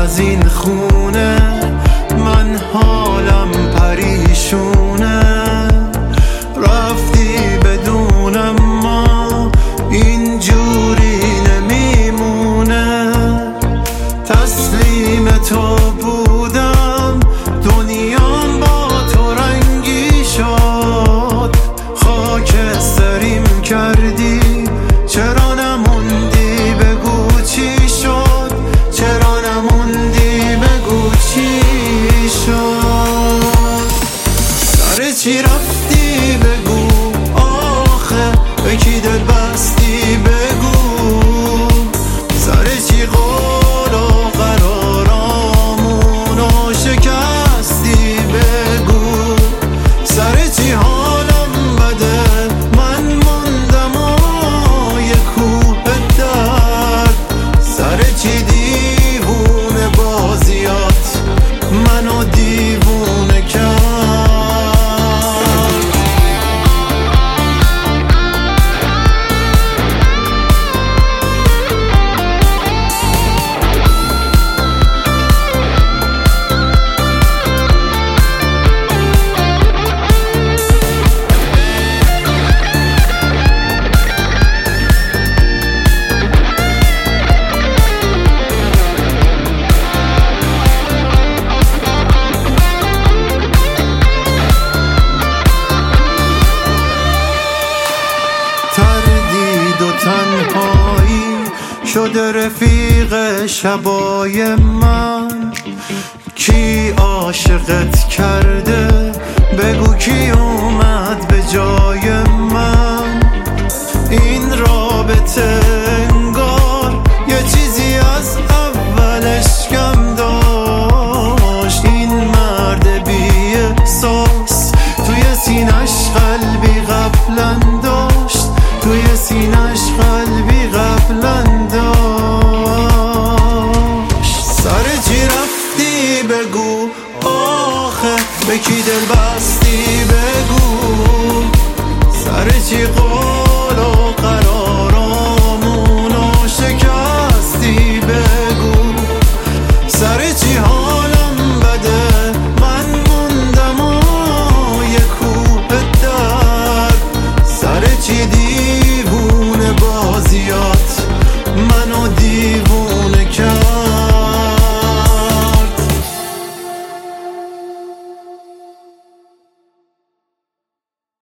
از این خونه، من حالم پریشونه. رفتی بدونم ما اینجوری نمیمونه. تسلیم تو بودم، دنیام با تو رنگی شد. خاکستریم کردی، چرا نموندی بگو چی شد؟ چرا نموندی بگو چی شد؟ سر چی رفتی بگو آخه، به کی دل بستی بگو. سر چی قول و قرارامونو شکستی بگو. سر چی حالم بده، من موندم و یه کوه درد. سر چی دیوونه بازیات منو دیوونه کرد. تردید و تنهایی شده رفیق شبای من. کی عاشقت کرده بگو، کی اومد به جای من؟ این رابطه